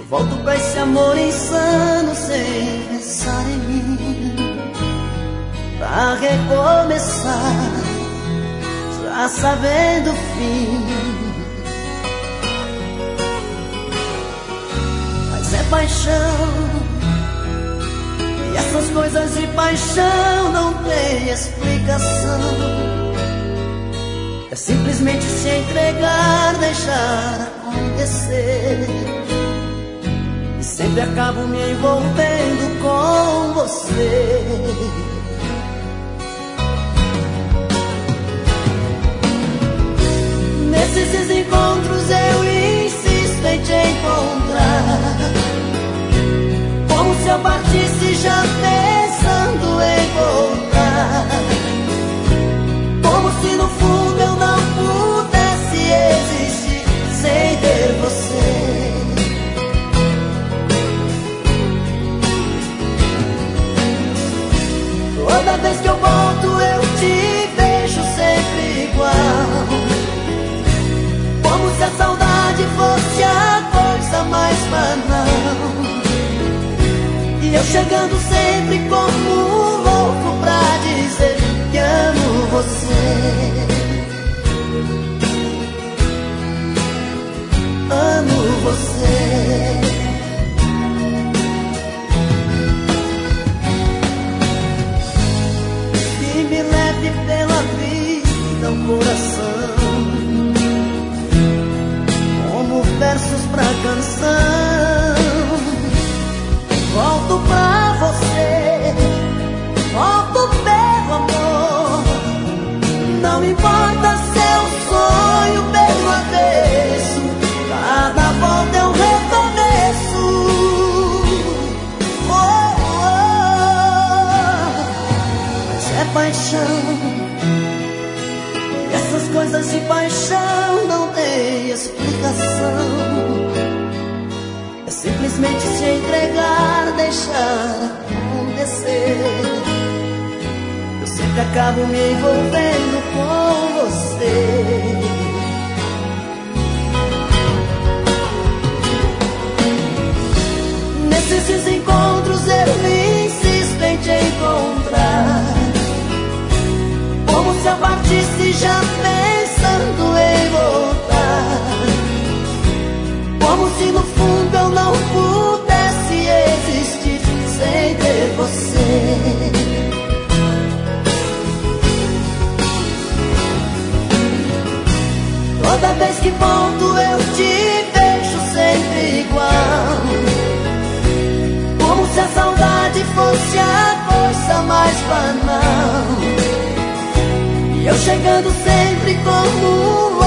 Volto pra esse amor insano sem pensar em mim, pra recomeçar, já sabendo o fim. Mas é paixão, e essas coisas de paixão não tem explicação. É simplesmente se entregar, deixar acontecer. E sempre acabo me envolvendo com você. Nesses encontros eu insisto em te encontrar, como se eu partisse já pensando em voltar, como se no fundo eu não pudesse existir sem ter você. Toda vez que eu volto eu te vejo sempre igual, como se a saudade fosse a coisa mais banal. E eu chegando sempre como um louco pra dizer que amo você. Amo você. E me leve pela vida o coração, como versos pra canção. Volto pra você, volto pelo amor. Não importa seu sonho pelo avesso, cada volta é um recomeço. Oh, oh. Mas é paixão, e essas coisas de paixão não tem explicação. É simplesmente se entregar, deixar acontecer. Eu sempre acabo me envolvendo com você. Nesses encontros eu insisto em te encontrar, como se eu partisse já pensando em voltar, como se no fundo eu não pudesse existir sem ter você. Toda vez que volto eu te vejo sempre igual, como se a saudade fosse a coisa mais banal. E eu chegando sempre como